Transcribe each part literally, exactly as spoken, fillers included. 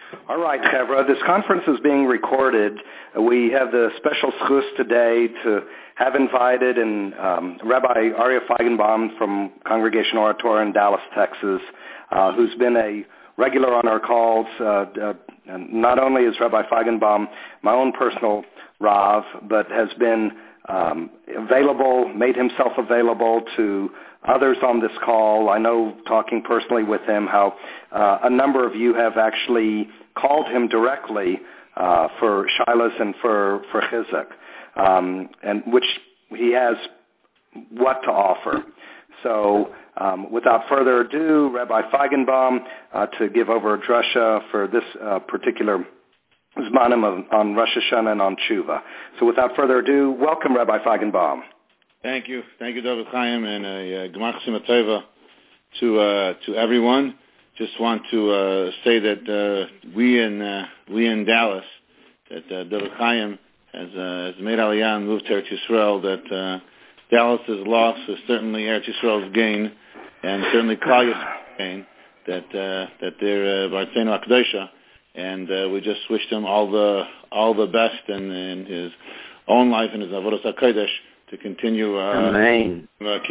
All right, Chevra, this conference is being recorded. We have the special schus today to have invited and um, Rabbi Aryeh Feigenbaum from Congregation Orator in Dallas, Texas, uh, who's been a regular on our calls. Uh, uh, not only is Rabbi Feigenbaum my own personal Rav, but has been um, available, made himself available to others on this call. I know, talking personally with him, how uh, a number of you have actually called him directly uh, for shilas and for, for chizuk, um, and which he has what to offer. So um, without further ado, Rabbi Feigenbaum, uh, to give over a drasha for this uh, particular zmanim of, on Rosh Hashanah and on Tshuva. So without further ado, welcome, Rabbi Feigenbaum. Thank you. Thank you, David Chaim, and a Gemach Simchat Tova to uh, to everyone. Just want to uh, say that uh, we in uh, we in Dallas, that uh, David Chaim has, uh, has made Aliyah and moved to Eretz Yisrael, that uh, Dallas's loss is certainly Eretz Yisrael's gain, and certainly Klal Yisrael's gain, that uh, that they're Bartzenu Akdosha, and uh, we just wished him all the all the best in, in his own life and his Avodas HaKodesh, to continue. Uh, Amen.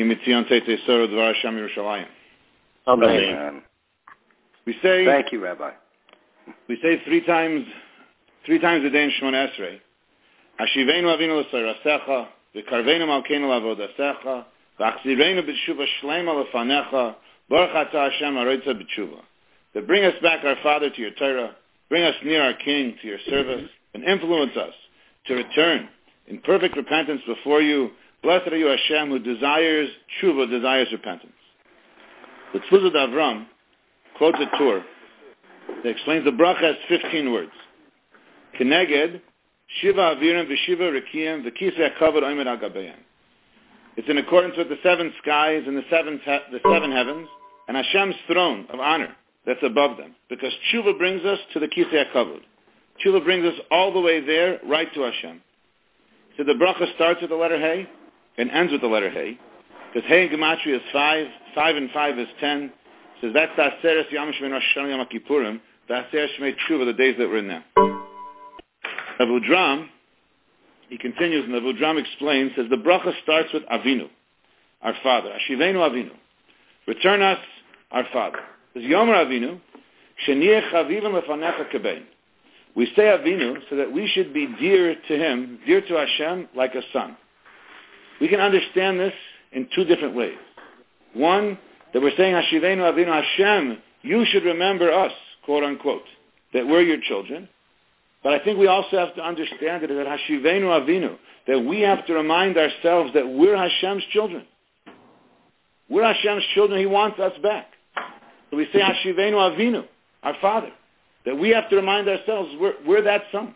Amen. We say. Thank you, Rabbi. We say three times, three times a day in Shmona Esrei. Hashivenu avinu l'sorasecha, v'karvenu malkeinu l'avodasecha, v'achzirenu b'tshuva shlema lefanecha, baruch atah Hashem haroitza b'tshuva. That bring us back, our Father, to your Torah, bring us near our King, to your service, and influence us to return in perfect repentance before you. Blessed are you, Hashem, who desires tshuva, desires repentance. The Tzluzah Avram quotes a Torah that explains the bracha has fifteen words. Keneged, Shiva Avirim v'Shiva Rekiyim v'Kisei HaKavod Omed Al Gabeim. It's in accordance with the seven skies and the seven, he- the seven heavens, and Hashem's throne of honor that's above them. Because tshuva brings us to the Kisei HaKavod. Tshuva brings us all the way there, right to Hashem. So the bracha starts with the letter Hey and ends with the letter Hey. Because Hey in Gematria is five, five and five is ten. It says that's the Aseres Yom Shemei Rosh Hashanah Yom Kippurim, the Aseres Shemei Tshuva, the days that we're in now. Avudram, he continues, and Avudram explains, says the bracha starts with Avinu, our Father. Ashivenu Avinu. Return us, our Father. It says Yomer Avinu, Sheniyeh Chavivim Lefanecha Kebein. We say Avinu so that we should be dear to Him, dear to Hashem, like a son. We can understand this in two different ways. One, that we're saying Hashivenu Avinu, Hashem, you should remember us, quote unquote, that we're your children. But I think we also have to understand it that Hashivenu Avinu, that we have to remind ourselves that we're Hashem's children. We're Hashem's children. He wants us back. So we say Hashivenu Avinu, our Father. That we have to remind ourselves we're, we're that son.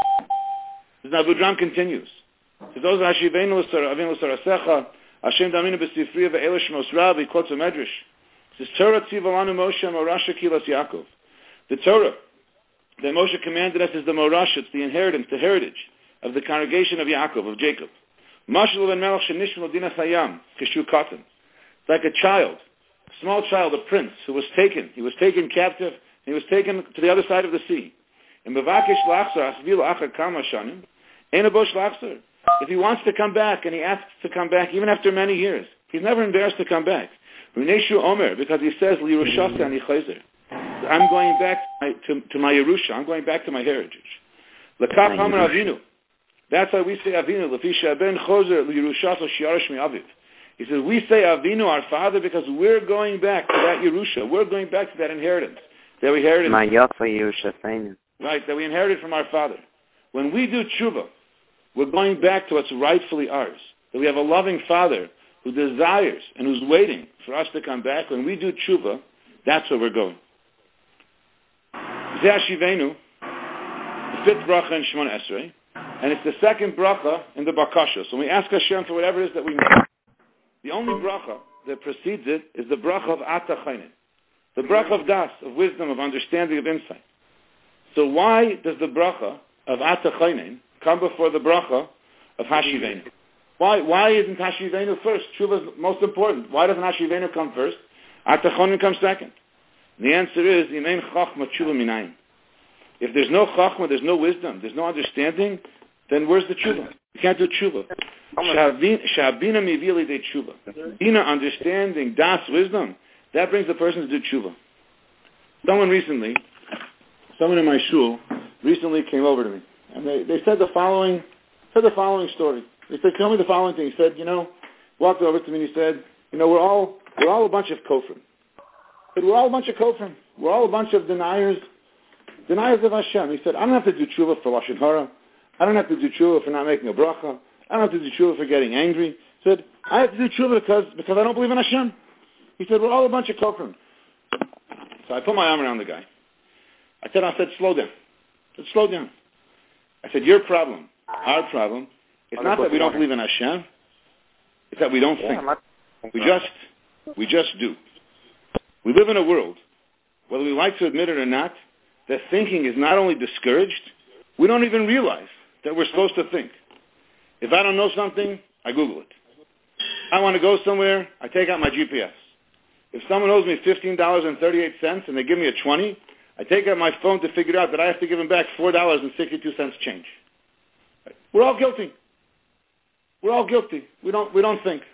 As Avudram continues. So those are Hashivenu Avinu Sarasecha, Hashem Daminu B'Sifriya Ve'elish Mosrav, he quotes a medrash. It says, Torah Tzivalanu Moshe Morasha Kilas Yaakov. The Torah that Moshe commanded us is the Morasha, it's the inheritance, the heritage of the congregation of Yaakov, of Jacob. Mashal ben Melech Shenishmal Dina Chayam, Kishu Katan. It's like a child, a small child, a prince, who was taken. He was taken captive. He was taken to the other side of the sea. In Bevakish Lachsar, Asvilu Achar Kama Shanim, Einabosh Lachsar. If he wants to come back, and he asks to come back, even after many years, he's never embarrassed to come back. Runeshu Omer, because he says, Lirushasa Ani Chayzer. I'm going back to my, to, to my Yerusha. I'm going back to my heritage. L'kaf Hamar Avinu. That's why we say Avinu. L'fisha ben Chozer Lirushasa Shiarash Mi Aviv. He says, we say Avinu, our Father, because we're going back to that Yerusha. We're going back to that inheritance that we inherited. Right, that we inherited from our Father. When we do tshuva, we're going back to what's rightfully ours. That we have a loving Father who desires and who's waiting for us to come back. When we do tshuva, that's where we're going. Zeh Hashivenu, the fifth bracha in Shemona Esrei, and it's the second bracha in the Bakasha. So when we ask Hashem for whatever it is that we need, the only bracha that precedes it is the bracha of Ata Chainin, the bracha of Das, of wisdom, of understanding, of insight. So why does the bracha of Ata Chainin come before the bracha of Hashivenu? Why, why isn't Hashivenu first? Tshuva is most important. Why doesn't Hashivenu come first? Ata Chainin comes second. The answer is, Imein Chachma Tshuva Minayin. If there's no chachma, there's no wisdom, there's no understanding, then where's the tshuva? You can't do tshuva. Shabina mivili de tshuva. Bina, understanding, das, wisdom, that brings the person to do tshuva. Someone recently, someone in my shul recently came over to me, and they, they said the following, said the following story. They said, tell me the following thing. He said, you know, walked over to me and he said, you know, we're all, we're all a bunch of kofrim. He said, we're all a bunch of kofrim. We're all a bunch of deniers, deniers of Hashem. He said, I don't have to do tshuva for Lashon Hara. I don't have to do tshuva for not making a bracha. I don't have to do tshuva for getting angry. He said, I have to do tshuva because, because I don't believe in Hashem. He said, we're all a bunch of kofrim. So I put my arm around the guy. I said, I said, slow down. I said, slow down. I said, your problem, our problem, it's not that we don't believe in Hashem. It's that we don't think. We just, we just do. We live in a world, whether we like to admit it or not, that thinking is not only discouraged, we don't even realize that we're supposed to think. If I don't know something, I Google it. I want to go somewhere, I take out my G P S. If someone owes me fifteen dollars and thirty-eight cents and they give me a twenty, I take out my phone to figure out that I have to give them back four dollars and sixty-two cents change. We're all guilty. We're all guilty. We don't, we don't think.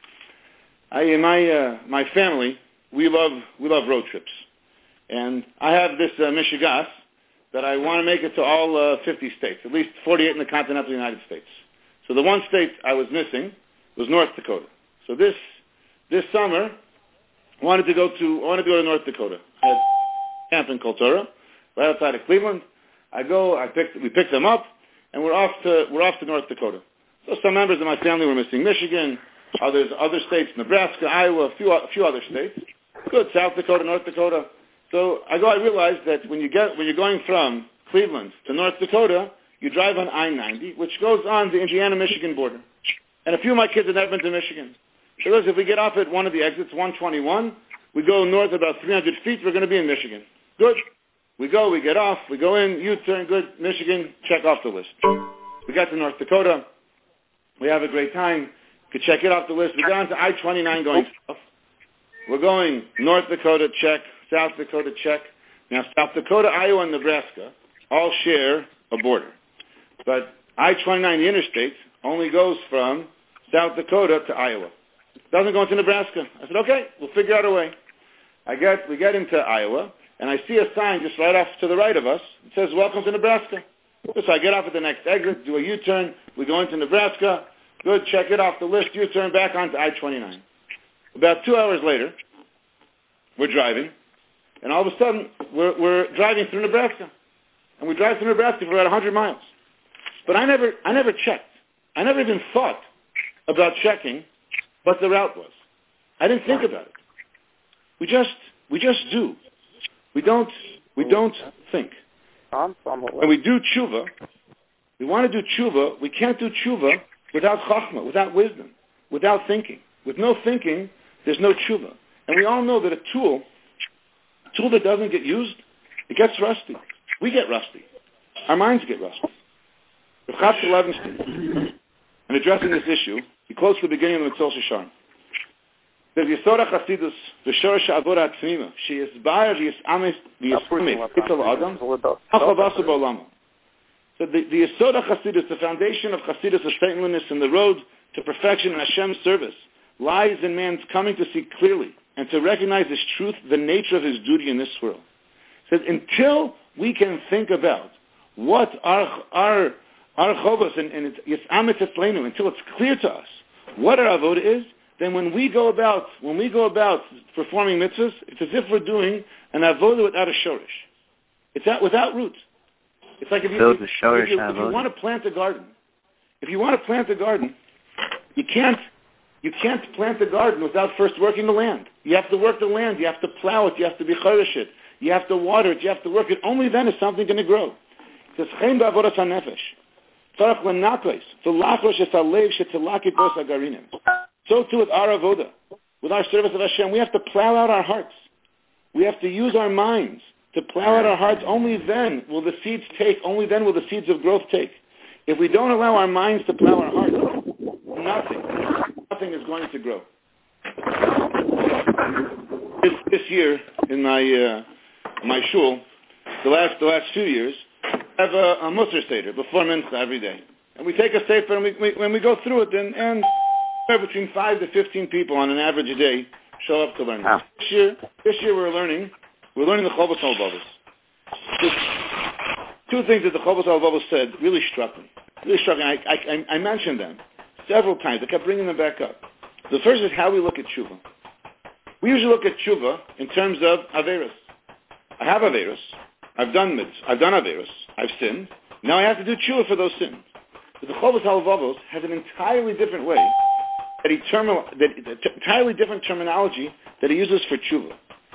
I, in my, uh, my family, we love, we love road trips. And I have this uh, mishigas that I want to make it to all uh, fifty states, at least forty-eight in the continental United States. So the one state I was missing was North Dakota. So this, this summer, I wanted to go to, I wanted to go to North Dakota. I had camp in Kultura, right outside of Cleveland. I go, I picked, we picked them up, and we're off to, we're off to North Dakota. So some members of my family were missing Michigan, others, other states, Nebraska, Iowa, a few, a few other states. Good, South Dakota, North Dakota. So I go, I realized that when you get, when you're going from Cleveland to North Dakota, you drive on I ninety, which goes on the Indiana-Michigan border. And a few of my kids have never been to Michigan. So if we get off at one of the exits, one twenty-one, we go north about three hundred feet, we're going to be in Michigan. Good. We go, we get off, we go in, U-turn, good, Michigan, check off the list. We got to North Dakota. We have a great time. Could check it off the list. We got onto I twenty-nine going south. We're going North Dakota, check. South Dakota, check. Now, South Dakota, Iowa, and Nebraska all share a border. But I twenty-nine, the interstate, only goes from South Dakota to Iowa. It doesn't go into Nebraska. I said, okay, we'll figure out a way. I get, we get into Iowa, and I see a sign just right off to the right of us. It says, welcome to Nebraska. So I get off at the next exit, do a U-turn. We go into Nebraska. Good, check it off the list. U-turn back onto I twenty-nine. About two hours later, we're driving, and all of a sudden, we're, we're driving through Nebraska. And we drive through Nebraska for about one hundred miles. But I never, I never checked. I never even thought about checking what the route was. I didn't think about it. We just, we just do. We don't, we don't think. When we do tshuva, we want to do tshuva, we can't do tshuva without chachma, without wisdom, without thinking. With no thinking, there's no tshuva. And we all know that a tool, a tool that doesn't get used, it gets rusty. We get rusty. Our minds get rusty. Rav Chatzkel Levenstein, in addressing this issue, he quotes the beginning of the Mitzvot Shoshan. The Yesod HaChasidus, the Shorosh HaAvora HaTzmima, she is Bayer V'Yisamis V'Yisamis Kitzel Adam, HaChavasu B'Olamo. So the, the Yesod HaChasidus, the foundation of Chasidus, the stateliness and the road to perfection in Hashem's service, lies in man's coming to see clearly and to recognize his truth, the nature of his duty in this world. He says, until we can think about what our our our chovos and, and it's Yisamis Etzleinu, until it's clear to us what our avoda is, then when we go about when we go about performing mitzvahs, it's as if we're doing an avoda without a shorish. It's out, without roots. It's like if you, if, if, you, if you want to plant a garden, if you want to plant a garden, you can't you can't plant a garden without first working the land. You have to work the land. You have to plow it. You have to be chorish it. You have to water it. You have to work it. Only then is something going to grow. It says, "Chen ba'avodas hanefesh, tzarach lenakos, v'lachrosh es halev shetzalakit bos hagarinim." So too with our avoda, with our service of Hashem, we have to plow out our hearts. We have to use our minds to plow out our hearts. Only then will the seeds take. Only then will the seeds of growth take. If we don't allow our minds to plow our hearts, nothing, nothing is going to grow. This, this year in my uh, my shul, the last the last few years, have a, a Musar Seder before Mincha every day. And we take a Sefer and we, we, when we go through it, and, and between five to fifteen people on an average a day show up to learn. Oh. This year, this year we're learning, we're learning the Chovos HaLevavos. Two things that the Chovos HaLevavos said really struck me. Really struck me. I, I, I mentioned them several times. I kept bringing them back up. The first is how we look at tshuva. We usually look at tshuva in terms of averos. I have averos. I've done mitzvahs. I've done averos. I've sinned. Now I have to do tshuva for those sins. But the Chovos HaLevavos has an entirely different way, that he term, that, that entirely different terminology that he uses for tshuva.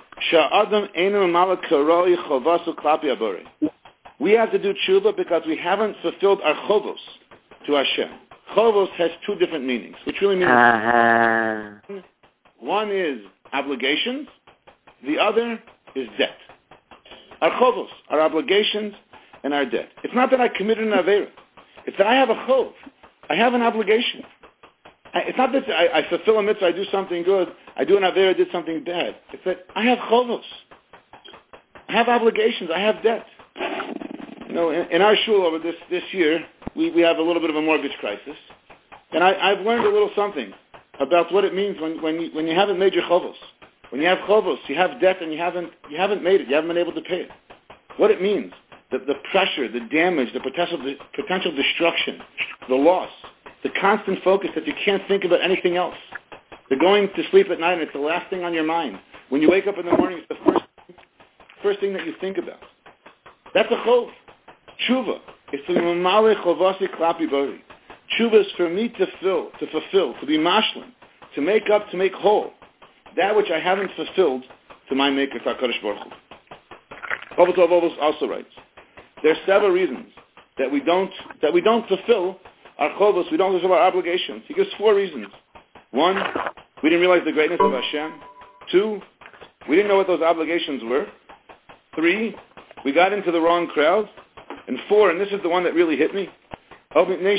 We have to do tshuva because we haven't fulfilled our chovos to Hashem. Chovos has two different meanings, which really means uh-huh. one is obligations, the other is debt. Our chovos, our obligations, and our debt. It's not that I committed an avera. It's that I have a chov. I have an obligation. I, it's not that I, I fulfill a mitzvah, I do something good, I do an avera, I did something bad. It's that I have chovos. I have obligations. I have debt. You know, in, in our shul over this, this year, we, we have a little bit of a mortgage crisis. And I, I've learned a little something about what it means when, when, you, when you haven't made your chovos. When you have chovos, you have debt and you haven't, you haven't made it. You haven't been able to pay it. What it means, the, the pressure, the damage, the potential, the potential destruction, the loss, the constant focus that you can't think about anything else. The going to sleep at night and it's the last thing on your mind. When you wake up in the morning, it's the first, first thing that you think about. That's a chov. Tshuva is to mamale chovasi klapi bori. Tshuva is for me to fill, to fulfill, to be mashlim, to make up, to make whole that which I haven't fulfilled to my Maker, HaKadosh Baruch Hu. Chovos HaLevavos also writes, there are several reasons that we don't that we don't fulfill our chovos, we don't fulfill our obligations. He gives four reasons. One, we didn't realize the greatness of Hashem. Two, we didn't know what those obligations were. Three, we got into the wrong crowd. And four, and this is the one that really hit me, the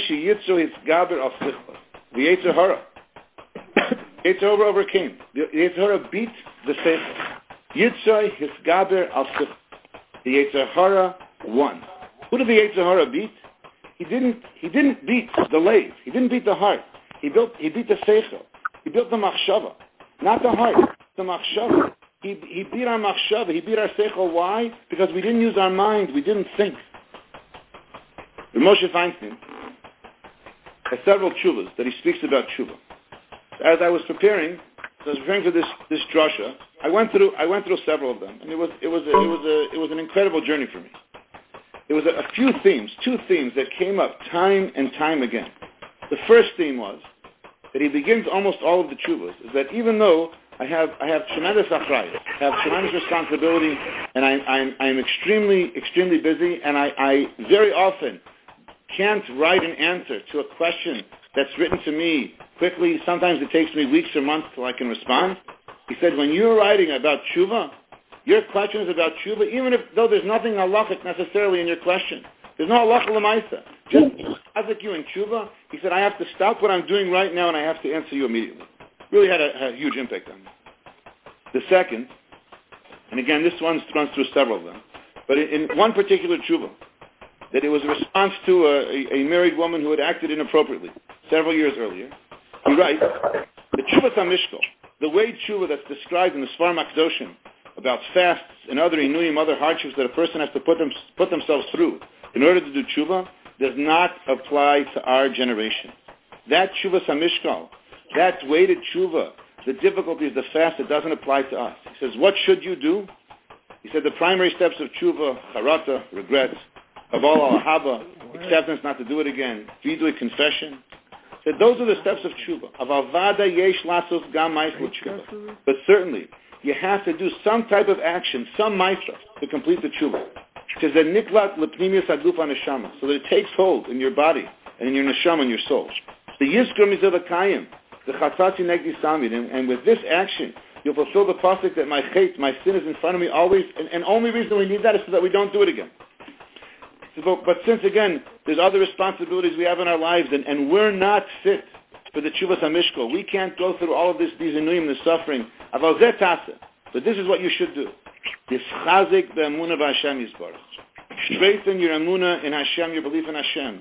Yetzer Hara. Yetzer Hara overcame. The Yetzer Hara beat the Seichel. Yitzray Hisgaber al Sichel. The Yetzer Hara won. Who did the Yetzer Hara beat? He didn't. He didn't beat the lathe. He didn't beat the heart. He built. He beat the Seichel. He built the Machshava, not the heart. The Machshava. He he beat our Machshava. He beat our Seichel. Why? Because we didn't use our mind. We didn't think. Moshe Feinstein has several tshuvas that he speaks about tshuva. As I was preparing, I was preparing for this this drasha. I went through I went through several of them, and it was it was a, it was a it was an incredible journey for me. It was a, a few themes, two themes that came up time and time again. The first theme was that he begins almost all of the tshuvas is that even though I have I have tremendous achrayus, I have tremendous responsibility, and I I'm I'm extremely extremely busy, and I, I very often can't write an answer to a question that's written to me quickly. Sometimes it takes me weeks or months till I can respond. He said, when you're writing about tshuva, your question is about tshuva, even if though there's nothing halachic necessarily in your question. There's no halacha l'maisa. Just as you in tshuva, he said, I have to stop what I'm doing right now and I have to answer you immediately. Really had a, had a huge impact on me. The second, and again, this one runs through several of them, but in, in one particular tshuva, that it was a response to a, a, a married woman who had acted inappropriately several years earlier. He writes, the tshuva tamishkol, the way tshuva that's described in the Sfarim HaKadoshim about fasts and other inuyim, other hardships that a person has to put, them, put themselves through in order to do tshuva, does not apply to our generation. That tshuva tamishkol, that weighted tshuva, the difficulties, the fast, it doesn't apply to us. He says, what should you do? He said the primary steps of tshuva, charata, regrets, of all al-haba, acceptance not to do it again, vidui, confession. So those are the steps of tshuva. Of avada yesh lasos gam ma'aseh tshuva. But certainly, you have to do some type of action, some ma'aseh, to complete the tshuva. Because the niklat lepnimius aguf neshama, so that it takes hold in your body and in your neshama and your soul. The yizkor mizavakayim, the chatzatzi negdi samid, and with this action, you'll fulfill the pasuk that my chait, my sin is in front of me always, and, and only reason we need that is so that we don't do it again. But since, again, there's other responsibilities we have in our lives, and, and we're not fit for the Tshuvas HaMishkol. We can't go through all of this, these inuyim, the suffering. But this is what you should do. Dischazik be'emunah b'Hashem Yisbarach. Strengthen your emunah in Hashem, your belief in Hashem.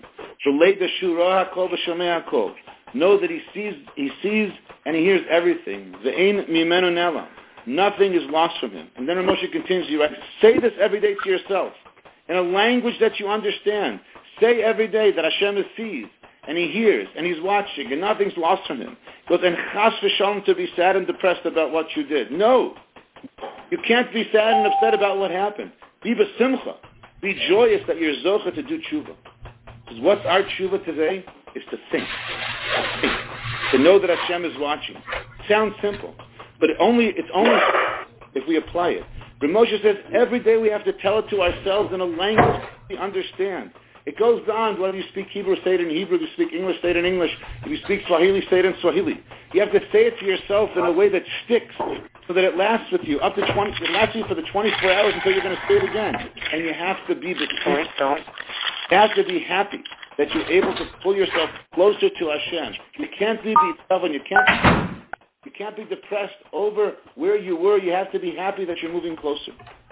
Know that He sees, He sees and He hears everything. Ve'ein mimenu nela. Nothing is lost from Him. And then Moshe continues, you write, say this every day to yourself in a language that you understand. Say every day that Hashem sees and He hears and He's watching and nothing's lost from Him. He goes, and chas v'shalom to be sad and depressed about what you did. No. You can't be sad and upset about what happened. Be b'simcha. Be joyous that you're zocha to do tshuva. Because what's our tshuva today is to think. think. To know that Hashem is watching. It sounds simple. But it only, it's only if we apply it. But Moshe says every day we have to tell it to ourselves in a language we understand. It goes on, whether you speak Hebrew, say it in Hebrew. If you speak English, say it in English. If you speak Swahili, say it in Swahili. You have to say it to yourself in a way that sticks so that it lasts with you up to twenty, it lasts you for the twenty-four hours until you're going to say it again. And you have to be the You have to be happy that you're able to pull yourself closer to Hashem. You can't be yourself and you can't, you can't be depressed over where you were. You have to be happy that you're moving closer.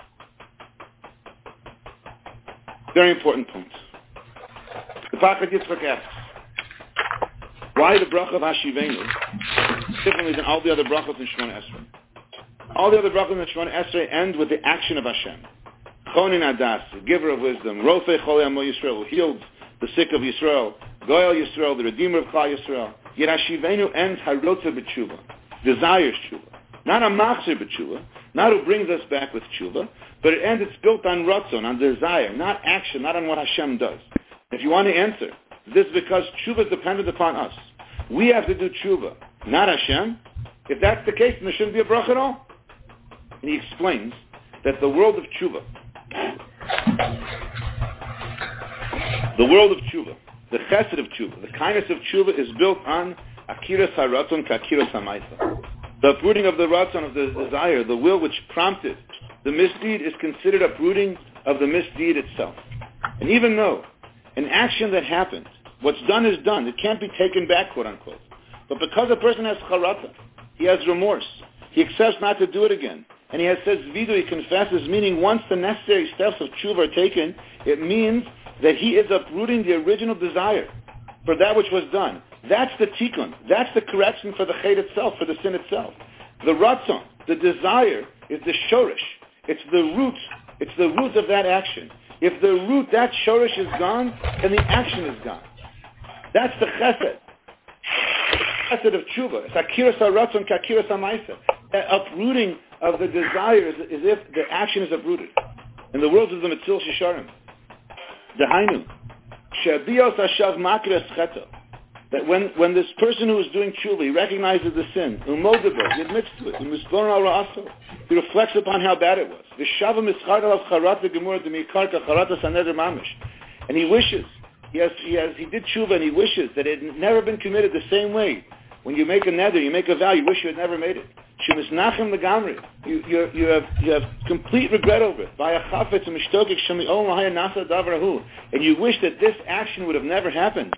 Very important point. The Pachad Yitzchak asks, why the bracha of Hashivenu differently than all the other brachos in Shemona Esrei? All the other brachos in Shemona Esrei end with the action of Hashem. Chonin Adas, giver of wisdom, Rofei Cholei Amo Yisrael, who healed the sick of Yisrael, Goel Yisrael, the Redeemer of Klal Yisrael. Yet Hashivenu ends Harotza B'tshuva, desires tshuva. Not a machzir b'tshuva, not who brings us back with tshuva, but it ends, it's built on ratzon, on desire, not action, not on what Hashem does. If you want to answer, this is because tshuva is dependent upon us. We have to do tshuva, not Hashem. If that's the case, then there shouldn't be a bracha at all. And he explains that the world of tshuva, the world of tshuva, the chesed of tshuva, the kindness of tshuva is built on akiras haratzon ka'akiras ha'maisa. The uprooting of the ratzon, of the desire, the will which prompted the misdeed, is considered uprooting of the misdeed itself. And even though an action that happened, what's done is done, it can't be taken back, quote unquote. But because a person has charata, he has remorse, he accepts not to do it again, and he has says vidu, he confesses, meaning once the necessary steps of tshuva are taken, it means that he is uprooting the original desire for that which was done. That's the tikkun. That's the correction for the chet itself, for the sin itself. The ratzon, the desire, is the shorish. It's the root. It's the root of that action. If the root, that shorish is gone, then the action is gone. That's the chesed. Chesed of tshuva. It's akiras haratzon ka'akiras ha'maisa. That uprooting of the desire is as if the action is uprooted. In the words of the Metzil Shisharim, Dehainu, she'abios hashav makras cheto. That when, when this person who is doing tshuva, he recognizes the sin, umodebo, he admits to it, umisbon al ra'aso, he reflects upon how bad it was. V'shava mischar alav charat v'gemura d'mikar ka'charatas haneder mamish. And he wishes, he has, he has, he did tshuva and he wishes that it had never been committed the same way. When you make a neder, you make a vow, you wish you had never made it. Shemisnachem legamri. You, you, you have, you have complete regret over it. V'ayachafetz u'mishtokik shemi'ol lahaya nasa davrahu. And you wish that this action would have never happened.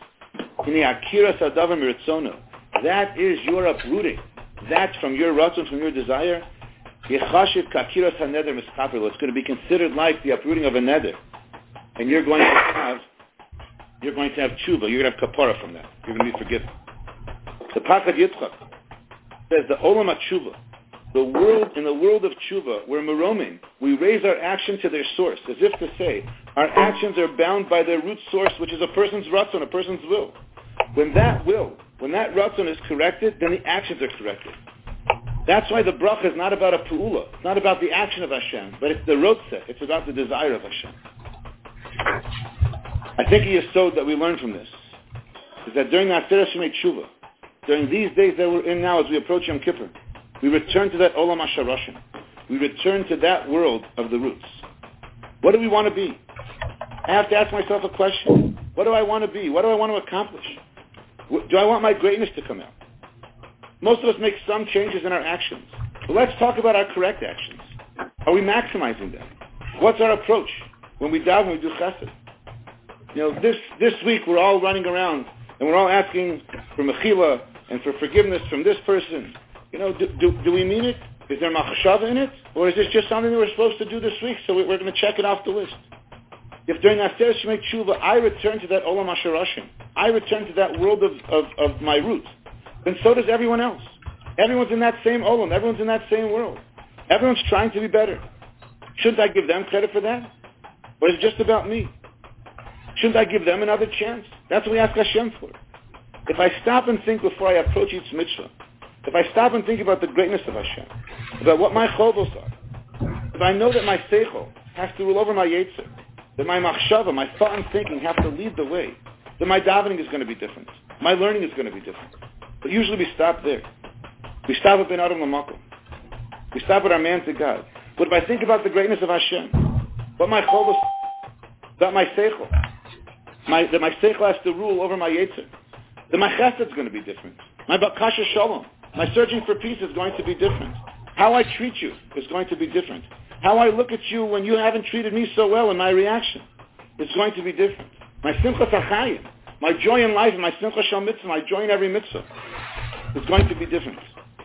That is your uprooting. That's from your ratzon, from your desire. It's going to be considered like the uprooting of a neder. And you're going to have you're going to have tshuva. You're going to have kapara from that. You're going to be forgiven. The Pachad Yitzchak says the olam tshuva, the world in the world of tshuva, we're meromim. We raise our action to their source, as if to say, our actions are bound by their root source, which is a person's ratzon, a person's will. When that will, when that ratzon is corrected, then the actions are corrected. That's why the bracha is not about a pu'ula. It's not about the action of Hashem, but it's the rotzeh. It's about the desire of Hashem. I think the yesod that we learn from this is that during the Aseret Shemei Tshuva, during these days that we're in now as we approach Yom Kippur, we return to that olam hasharashim. We return to that world of the roots. What do we want to be? I have to ask myself a question. What do I want to be? What do I want to accomplish? Do I want my greatness to come out? Most of us make some changes in our actions. But let's talk about our correct actions. Are we maximizing them? What's our approach when we daven, when we do chesed? You know, this, this week we're all running around and we're all asking for mechila and for forgiveness from this person. You know, do, do, do we mean it? Is there machshava in it? Or is this just something that we're supposed to do this week, so we're going to check it off the list? If during Aseret Shemei Tshuva I return to that Olam HaSharashim, I return to that world of, of, of my roots, then so does everyone else. Everyone's in that same Olam. Everyone's in that same world. Everyone's trying to be better. Shouldn't I give them credit for that? Or is it just about me? Shouldn't I give them another chance? That's what we ask Hashem for. If I stop and think before I approach each mitzvah, if I stop and think about the greatness of Hashem, about what my chovos are, if I know that my seichel has to rule over my yetzer, that my machshava, my thought and thinking have to lead the way, then my davening is going to be different. My learning is going to be different. But usually we stop there. We stop at Ben Adam Lamakom. We stop at our man to God. But if I think about the greatness of Hashem, what my chovos, about my seichel, my, that my seichel has to rule over my yetzer, then my chesed is going to be different. My bakasha shalom, my searching for peace is going to be different. How I treat you is going to be different. How I look at you when you haven't treated me so well in my reaction is going to be different. My simcha tachayim, my joy in life, and my simcha shal mitzvah, my joy in every mitzvah is going to be different.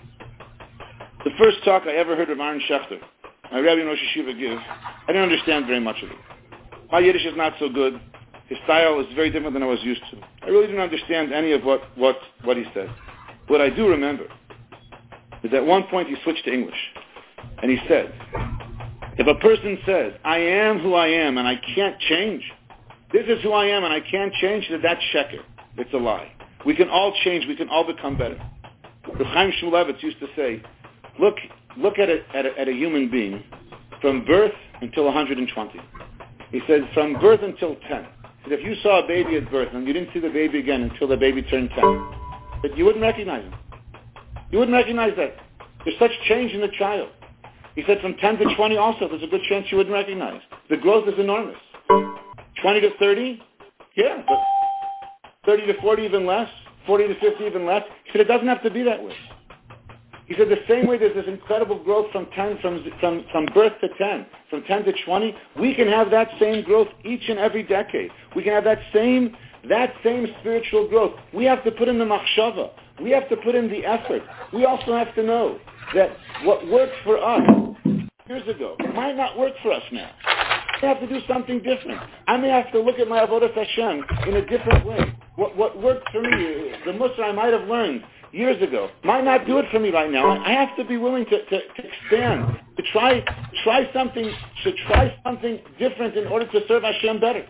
The first talk I ever heard of Aaron Schechter, my Rebbe in Rosh Hashiva give, I didn't understand very much of it. My Yiddish is not so good. His style is very different than I was used to. I really didn't understand any of what, what, what he said. What I do remember is at one point he switched to English. And he said, if a person says, I am who I am and I can't change, this is who I am and I can't change, then that's sheker. It's a lie. We can all change. We can all become better. Reb Chaim Shmulevitz used to say, look, look at, a, at, a, at a human being from birth until one hundred twenty. He said, from birth until ten. He said, if you saw a baby at birth and you didn't see the baby again until the baby turned ten, but you wouldn't recognize him. You wouldn't recognize that. There's such change in the child. He said from ten to twenty also, there's a good chance you wouldn't recognize. The growth is enormous. twenty to thirty, yeah, but thirty to forty even less, forty to fifty even less. He said it doesn't have to be that way. He said the same way there's this incredible growth from ten, from, from, from birth to ten, from ten to twenty, we can have that same growth each and every decade. We can have that same, that same spiritual growth. We have to put in the machshava. We have to put in the effort. We also have to know that what worked for us years ago might not work for us now. I have to do something different. I may have to look at my avodas Hashem in a different way. What, what worked for me, the mussar I might have learned years ago, might not do it for me right now. I have to be willing to, to, to expand, to try try something, to try something different in order to serve Hashem better.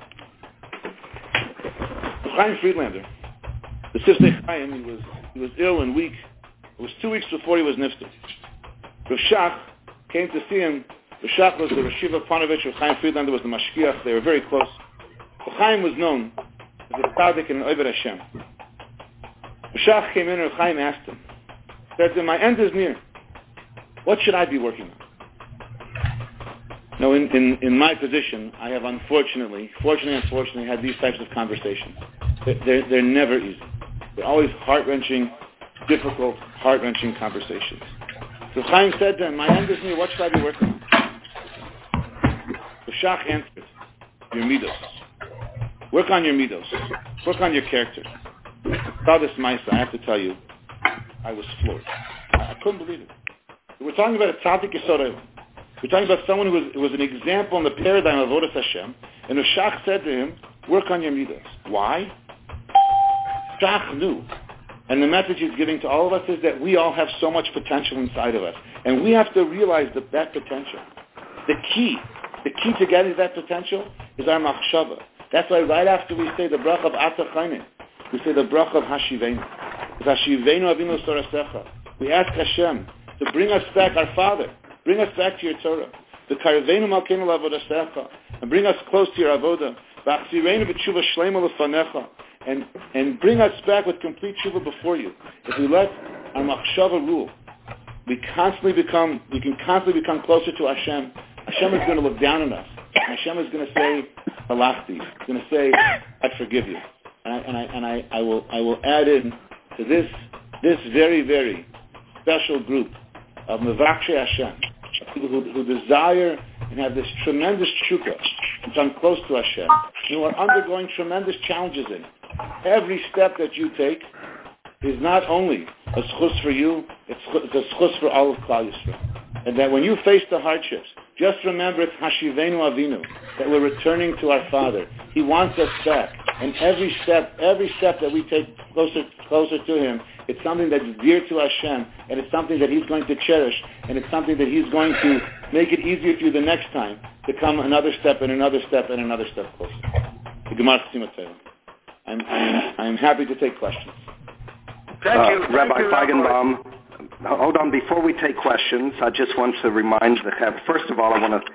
Chaim Friedlander, the Sifsei Chaim, he was he was ill and weak. It was two weeks before he was nifter. Rav Shach came to see him. Rav Shach was the Rashiva Panovich. Rav Chaim Friedlander was the Mashkiach. They were very close. Rav Chaim was known as a tzaddik and an Oved Hashem. Rav Shach came in and Rav Chaim asked him, said to him, my end is near. What should I be working on? Now, in, in, in my position, I have unfortunately, fortunately and unfortunately, had these types of conversations. They're, they're, they're never easy. They're always heart-wrenching, difficult, heart-wrenching conversations. So Chaim said to him, my end is near, what should I be working on? The Shach answered, your midos. Work on your midos. Work on your character. Tadas Maisa, I have to tell you, I was floored. I couldn't believe it. We're talking about a tzaddik yesod. We're talking about someone who was, who was an example in the paradigm of avodas Hashem, and the Shach said to him, work on your midos. Why? Shach knew. And the message he's giving to all of us is that we all have so much potential inside of us. And we have to realize that that potential, the key, the key to getting that potential is our machshava. That's why right after we say the bracha of Atah Chayne, we say the bracha of Hashivenu. Hashivenu Avinu Sorasecha. We ask Hashem to bring us back, our Father, bring us back to your Torah. The Karvenu Malkeinu Lavodasecha. And bring us close to your Avodah. V'achzirenu b'tshuva shleima l'fanecha. And, and bring us back with complete tshuva before you. If we let our machshava rule, we constantly become, we can constantly become closer to Hashem. Hashem is going to look down on us. Hashem is going to say, halachti. He's going to say, I forgive you. And I, and I, and I, I will, I will add in to this, this very, very special group of Mevakshe Hashem, people who, who desire and have this tremendous tshuka to come close to Hashem, who are undergoing tremendous challenges in it. Every step that you take is not only a schus for you, it's, it's a schus for all of Klal Yisrael. And that when you face the hardships, just remember it's Hashivenu Avinu, that we're returning to our Father. He wants us back. And every step, every step that we take closer, closer to Him, it's something that's dear to Hashem, and it's something that He's going to cherish, and it's something that He's going to make it easier for you the next time to come another step and another step and another step closer. The Gemara Chasimat Torah. I'm, I'm, I'm happy to take questions. Thank you. Uh, Rabbi Thank you, Feigenbaum, hold on. Before we take questions, I just want to remind the first of all, I want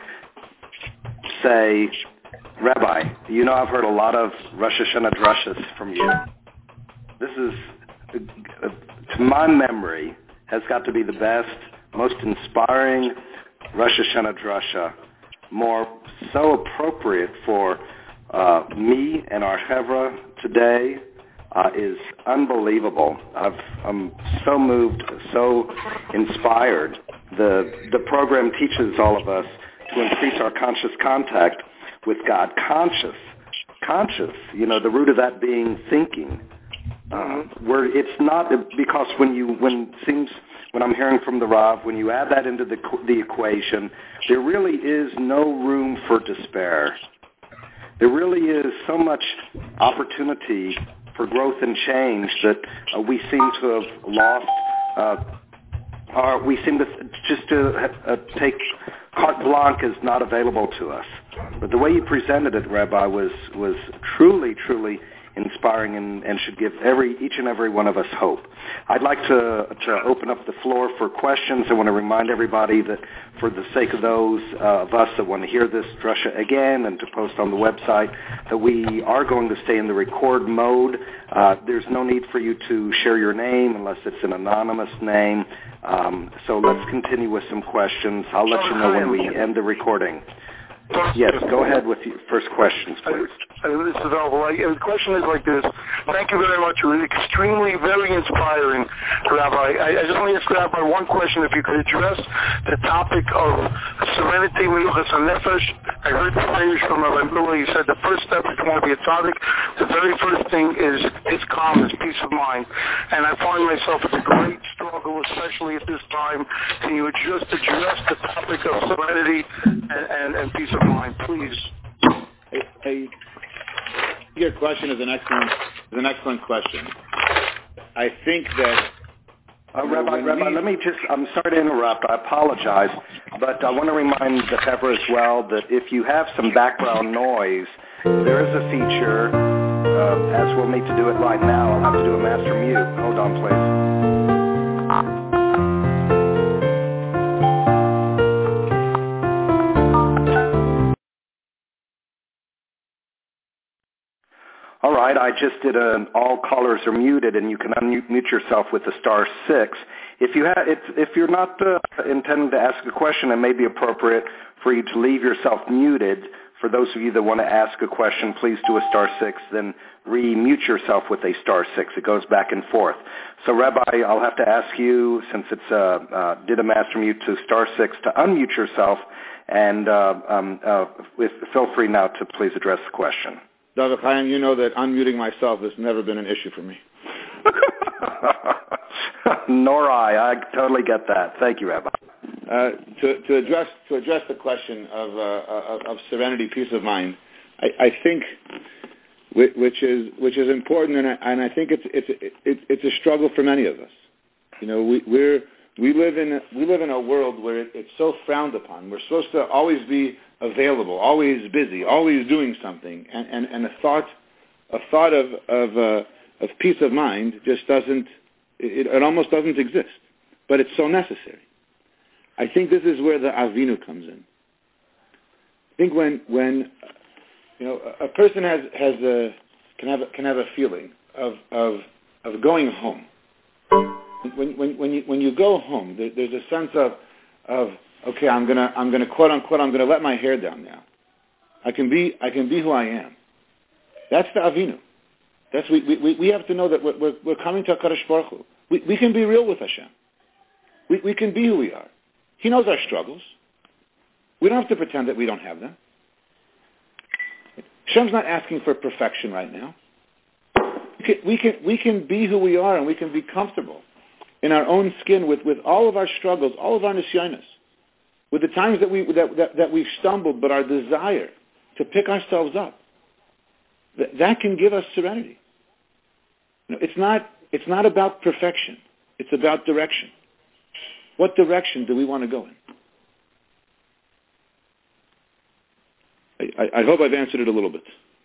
to say, Rabbi, you know I've heard a lot of Rosh Hashanah drushes from you. This is, uh, to my memory, has got to be the best, most inspiring Rosh Hashanah drusha, more so appropriate for uh, me and our Chevra today. Uh, is unbelievable. I've, I'm so moved, so inspired. The the program teaches all of us to increase our conscious contact with God. Conscious, conscious. You know, the root of that being thinking. Uh, where it's not because when you when seems when I'm hearing from the Rav, when you add that into the the equation, there really is no room for despair. There really is so much opportunity for growth and change that uh, we seem to have lost, uh, or we seem to just to uh, take carte blanche is not available to us. But the way you presented it, Rabbi, was was truly, truly inspiring and, and should give every each and every one of us hope. I'd like to to open up the floor for questions. I want to remind everybody that for the sake of those uh, of us that want to hear this drusha again and to post on the website, that we are going to stay in the record mode. Uh, there's no need for you to share your name unless it's an anonymous name. Um, so let's continue with some questions. I'll let you know when we end the recording. Yes, go ahead with your first questions, please. I, I, this is awful. I, the question is like this. Thank you very much. It was extremely, very inspiring, Rabbi. I, I just want to ask Rabbi one question. If you could address the topic of serenity, menuchas hanefesh. I heard the language from Rabbi Miller. He said the first step if you want to be a tzaddik, the very first thing is is calmness, peace of mind. And I find myself it's a great struggle, especially at this time. Can you just address the topic of serenity and, and, and peace of mind, please? Hey, hey, your question is an excellent is an excellent question. I think that uh, Rabbi, Rabbi, let me just, I'm sorry to interrupt, I apologize, but I want to remind the Hebrew as well that if you have some background noise, there is a feature, uh, as we'll need to do it right now, I'll have to do a master mute. Hold on, please. All right, I just did an all callers are muted, and you can unmute yourself with the star six. If you have, if, if you're not uh, intending to ask a question, it may be appropriate for you to leave yourself muted. For those of you that want to ask a question, please do a star six, then re-mute yourself with a star six. It goes back and forth. So, Rabbi, I'll have to ask you, since it's uh, uh, did a master mute to star six, to unmute yourself, and uh, um, uh, with, feel free now to please address the question. David Chaim, you know that unmuting myself has never been an issue for me. Nor I. I totally get that. Thank you, Rabbi. Uh, to, to address to address the question of uh, of, of serenity, peace of mind, I, I think, which is which is important, and I, and I think it's it's it's it's a struggle for many of us. You know, we we're we live in we live in a world where it, it's so frowned upon. We're supposed to always be available, always busy, always doing something, and, and, and a thought, a thought of of, uh, of peace of mind just doesn't, it, it almost doesn't exist, but it's so necessary. I think this is where the Avinu comes in. I think when when you know a, a person has has a can have a, can have a feeling of of of going home. When when when you when you go home, there, there's a sense of of okay, I'm gonna, I'm gonna quote unquote, I'm gonna let my hair down now. I can be, I can be who I am. That's the Avinu. That's we, we, we have to know that we're, we're, we're coming to HaKadosh Baruch Hu. We, we can be real with Hashem. We, we can be who we are. He knows our struggles. We don't have to pretend that we don't have them. Hashem's not asking for perfection right now. We can, we can, we can be who we are, and we can be comfortable in our own skin with, with all of our struggles, all of our nisyonos. with the times that, we, that, that, that we've stumbled, but our desire to pick ourselves up, th- that can give us serenity. You know, it's not, it's not about perfection. It's about direction. What direction do we want to go in? I, I hope I've answered it a little bit.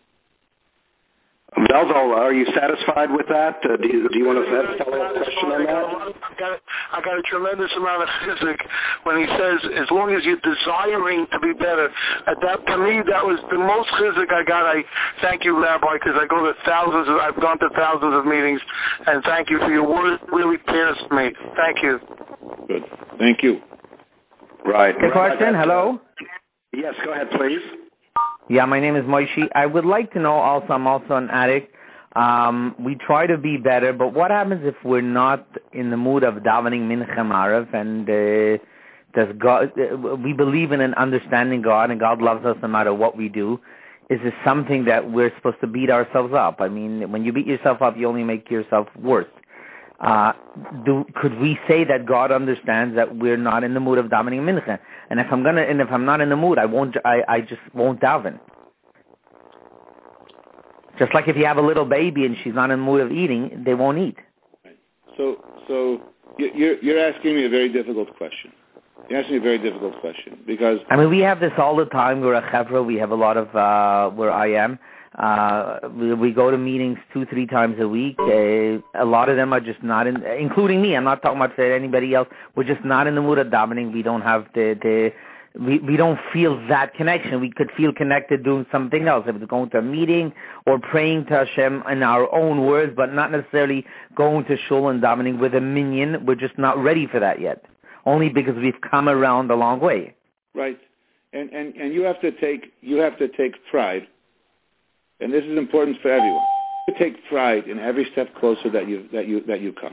Belzo, are you satisfied with that? Uh, do, you, do you want to have a follow-up question on that? I got, a, I got a tremendous amount of physics when he says, as long as you're desiring to be better. At that, to me, that was the most physics I got. I thank you, Rabbi, because I go to thousands of, I've gone to thousands of meetings, and thank you for your words. It really pierced me. Thank you. Good. Thank you. Right. A question, hello? Yes, go ahead, please. Yeah, my name is Moishi. I would like to know also, I'm also an addict. Um, we try to be better, but what happens if we're not in the mood of davening Mincha Marav and uh, does God, uh, we believe in an understanding God and God loves us no matter what we do. Is this something that we're supposed to beat ourselves up? I mean, when you beat yourself up, you only make yourself worse. Uh, do, could we say that God understands that we're not in the mood of davening mincha? And if I'm gonna, and if I'm not in the mood, I won't. I, I just won't daven. Just like if you have a little baby and she's not in the mood of eating, they won't eat. So, so you're you're asking me a very difficult question. You're asking me a very difficult question because I mean, we have this all the time. We're a chevra. We have a lot of uh, where I am. Uh, we, we go to meetings two, three times a week. Uh, a lot of them are just not in, including me. I'm not talking about anybody else. We're just not in the mood of davening. We don't have the, the we, we don't feel that connection. We could feel connected doing something else. If it's going to a meeting or praying to Hashem in our own words, but not necessarily going to shul and davening with a minyan. We're just not ready for that yet. Only because we've come around a long way. Right. And, and, and you have to take, you have to take pride. And this is important for everyone. You take pride in every step closer that you that you that you come.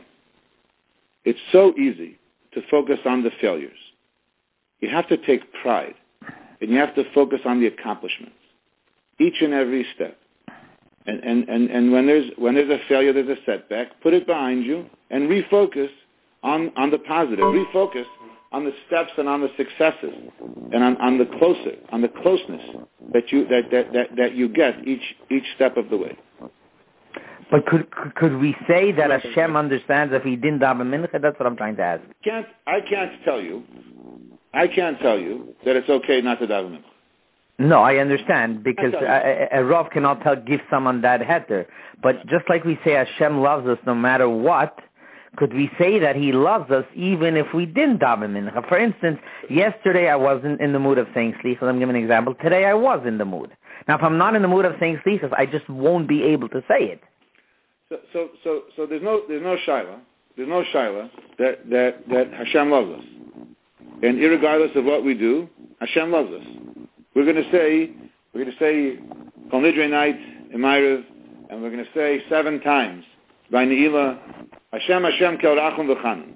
It's so easy to focus on the failures. You have to take pride, and you have to focus on the accomplishments, each and every step. And and, and, and when there's when there's a failure, there's a setback. Put it behind you and refocus on, on the positive. Refocus on the steps and on the successes and on, on the closer, on the closeness that you that, that, that, that you get each each step of the way. But could could we say that Hashem understands if he didn't daven mincha? That's what I'm trying to ask. Can't I can't tell you, I can't tell you that it's okay not to daven mincha. No, I understand because a, a Rav cannot tell give someone that heter. But just like we say Hashem loves us no matter what. Could we say that he loves us even if we didn't daven mincha? For instance, yesterday I wasn't in the mood of saying slichos. I'm giving an example. Today I was in the mood. Now, if I'm not in the mood of saying slichos, I just won't be able to say it. So, so, so, so there's no, there's no shaila, there's no shaila that that that Hashem loves us, and irregardless of what we do, Hashem loves us. We're going to say, we're going to say Kol Nidrei night in Ma'ariv, and we're going to say seven times by Ne'ilah. Hashem, Hashem, kel rachum v'chanun.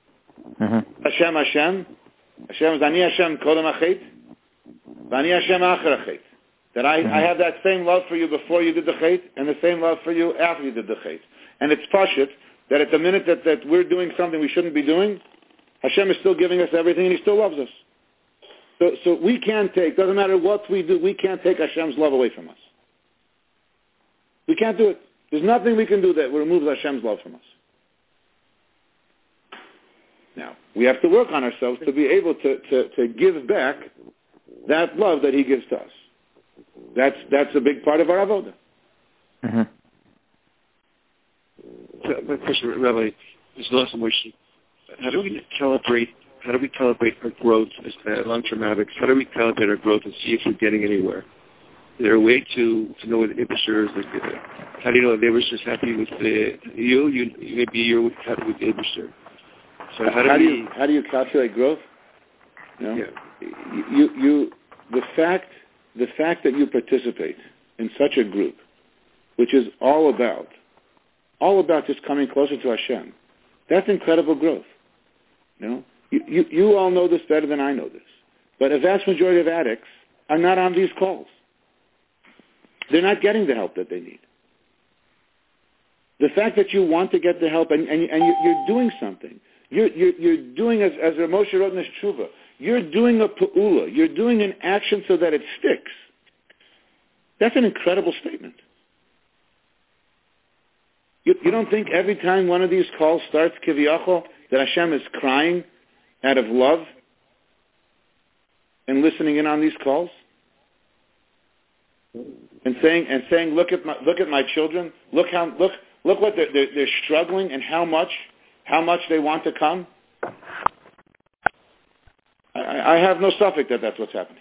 Hashem, Hashem, Hashem is Ani Hashem kodem achet, v'ani Hashem acher achet. That I, I have that same love for you before you did the chet, and the same love for you after you did the chet. And it's pashut that at the minute that, that we're doing something we shouldn't be doing, Hashem is still giving us everything, and He still loves us. So, so we can't take, doesn't matter what we do, we can't take Hashem's love away from us. We can't do it. There's nothing we can do that removes Hashem's love from us. Now, we have to work on ourselves to be able to, to, to give back that love that He gives to us. That's that's a big part of our avodah. Mm-hmm. So my question, Rabbi, is also Moshe. How do we calibrate? How do we calibrate our growth as uh, long-term addicts? How do we calibrate our growth and see if we're getting anywhere? Is there a way to, to know what the Ibisher is? Like, uh, how do you know if the Ibisher is happy with the, you? You maybe you're happy with the Ibisher. So how do, how do we, you how do you calculate growth? You know? Yeah. You you the fact the fact that you participate in such a group, which is all about all about just coming closer to Hashem, that's incredible growth. You know, you, you you all know this better than I know this, but a vast majority of addicts are not on these calls. They're not getting the help that they need. The fact that you want to get the help and, and, and you're doing something. You're, you're, you're doing, as, as Rav Moshe wrote in his tshuva, You're doing a pu'ula. You're doing an action so that it sticks. That's an incredible statement. You, you don't think every time one of these calls starts kiviyachol that Hashem is crying out of love and listening in on these calls and saying and saying, look at my look at my children. Look how look look what they're, they're, they're struggling and how much how much they want to come. I, I have no suffix that that's what's happening.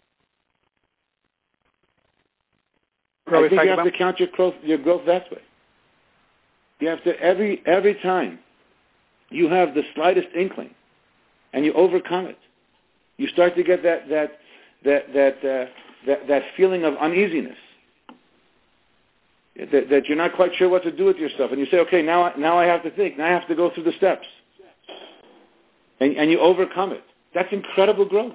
I think you have to count your growth, your growth that way. You have to, every every time you have the slightest inkling and you overcome it, you start to get that that that that uh, that, that feeling of uneasiness, that, that you're not quite sure what to do with yourself, and you say, okay, now I, now I have to think, now I have to go through the steps, and, and you overcome it. That's incredible growth,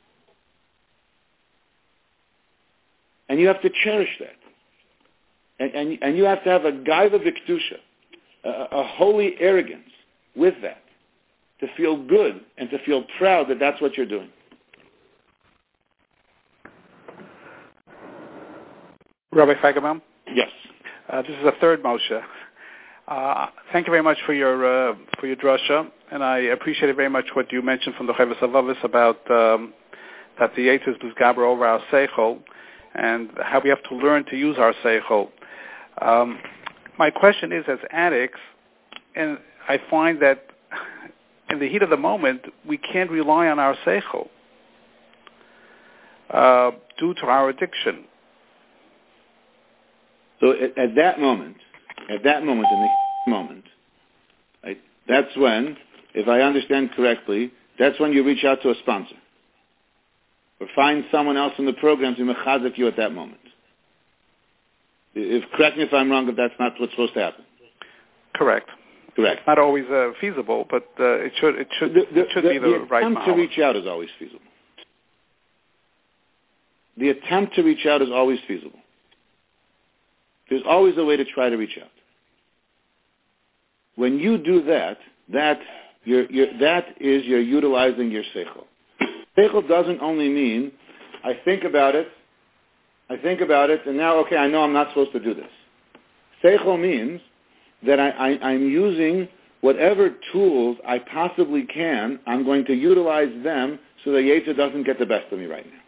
and you have to cherish that. And, and, and you have to have a gaiva v'kedusha, a, a holy arrogance with that, to feel good and to feel proud that that's what you're doing. Rabbi Feigenbaum? Yes. Uh, this is the third Moshe. Uh, thank you very much for your uh, for your drasha, and I appreciate very much what you mentioned from the Chovos HaLevavos about um, that the Yetzer is Gabra over our seichel, and how we have to learn to use our seichel. Um, my question is, as addicts, and I find that in the heat of the moment, we can't rely on our seichel uh, due to our addiction. So at, at that moment, at that moment, in the moment, right, that's when, if I understand correctly, that's when you reach out to a sponsor or find someone else in the program to mechazik you at that moment. If, correct me if I'm wrong, if that's not what's supposed to happen. Correct. Correct. Not always uh, feasible, but uh, it should it should the, the, it should the, be the, the right attempt to reach out is always feasible. The attempt to reach out is always feasible. There's always a way to try to reach out. When you do that, that you're, you're, that is you're utilizing your seichel. Seichel doesn't only mean I think about it. I think about it, and now, okay, I know I'm not supposed to do this. Seichel means that I, I, I'm using whatever tools I possibly can, I'm going to utilize them so the Yetzer doesn't get the best of me right now.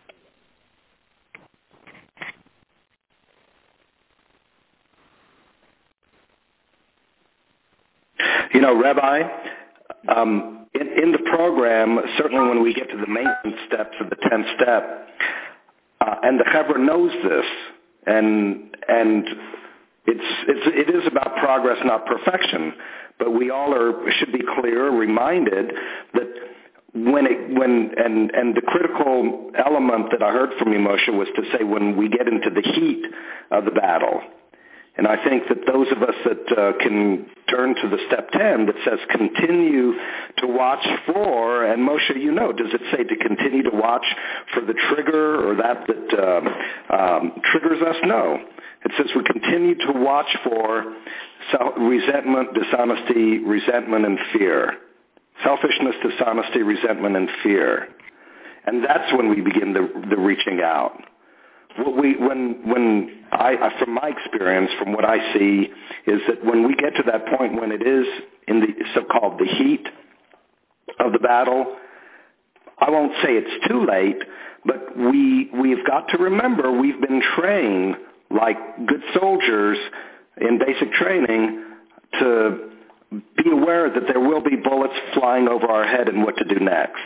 You know, Rabbi, um, in, in the program, certainly when we get to the maintenance steps of the tenth step, Uh, and the Chevra knows this, and and it's, it's it is about progress, not perfection. But we all are should be clear, reminded that when it when and and the critical element that I heard from you, Moshe, was to say when we get into the heat of the battle. And I think that those of us that uh, can turn to the step ten that says continue to watch for, and Moshe, you know, does it say to continue to watch for the trigger or that that um, um, triggers us? No. It says we continue to watch for self- resentment, dishonesty, resentment, and fear. Selfishness, dishonesty, resentment, and fear. And that's when we begin the, the reaching out. What we, when, when I, from my experience, from what I see, is that when we get to that point when it is in the so-called the heat of the battle, I won't say it's too late, but we, we've got to remember we've been trained like good soldiers in basic training to be aware that there will be bullets flying over our head and what to do next.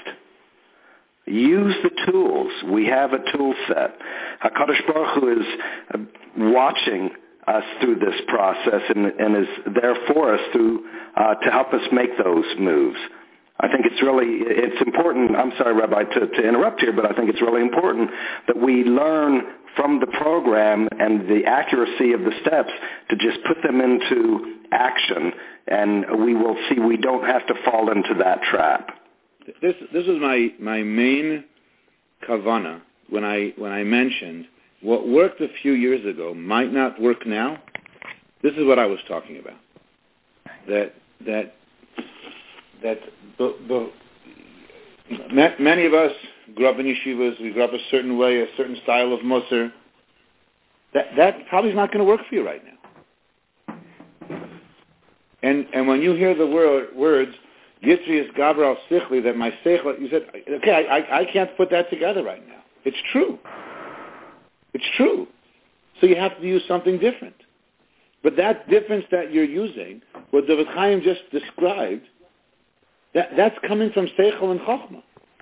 Use the tools. We have a tool set. HaKadosh Baruch Hu is watching us through this process and, and is there for us through, uh, to help us make those moves. I think it's really, it's important, I'm sorry, Rabbi, to, to interrupt here, but I think it's really important that we learn from the program and the accuracy of the steps to just put them into action, and we will see we don't have to fall into that trap. This this was my, my main kavana when I when I mentioned what worked a few years ago might not work now. This is what I was talking about. That that that the, the Many of us grew up in yeshivas. We grew up a certain way, a certain style of musar. That that probably is not going to work for you right now. And and when you hear the word, words Yitzri is Gabra al Sichli, that my Seichel, you said, okay, I, I I can't put that together right now. It's true. It's true. So you have to use something different. But that difference that you're using, what David Chaim just described, that, that's coming from Seichel and Chochmah.